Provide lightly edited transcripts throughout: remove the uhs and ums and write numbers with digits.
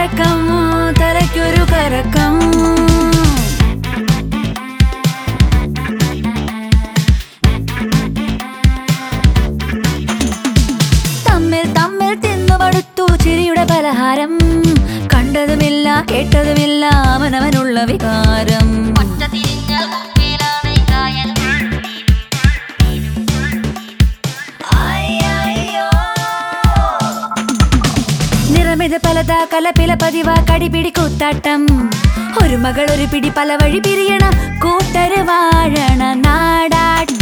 കറക്കം തലയ്ക്കൊരു കറക്കം തമ്മിൽ തമ്മിൽ തിന്നുപടുത്തു ചിരിയുടെ പലഹാരം കണ്ടതുമില്ല കേട്ടതുമില്ല അവനവനുള്ള വികാരം നിറമിത് പലതാ കലപില പതിവാ കടിപിടി കൂത്താട്ടം ഒരു മകൾ ഒരു പിടി പല വഴി പിരിയണം കൂട്ടര് വാഴണ നാടാട്ട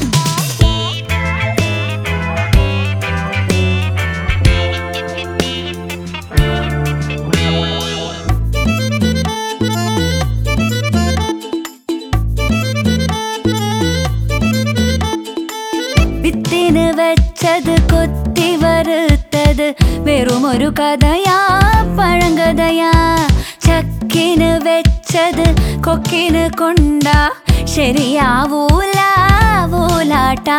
വിത്തിന് വെച്ചത് കൊത്തി വറുത്തത് വെറുമൊരു കഥയാ പഴങ്കഥയാ ചക്കിന് വെച്ചത് കൊക്കിന് കൊണ്ട ശരിയാവൂലാട്ടാ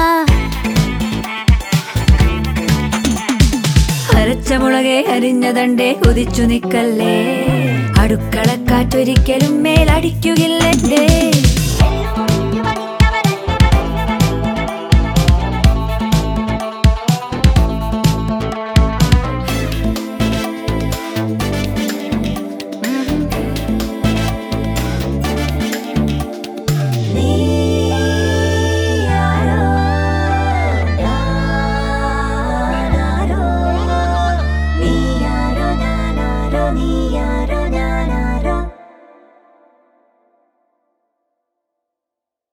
അരച്ച മുളകെ അരിഞ്ഞതണ്ടേ കുതിച്ചു നിക്കല്ലേ അടുക്കളക്കാറ്റൊരിക്കലും മേലടിക്കുകില്ലേ നീ ആരോ ഞാനാരോ നീ ആരോ ഞാനാരോ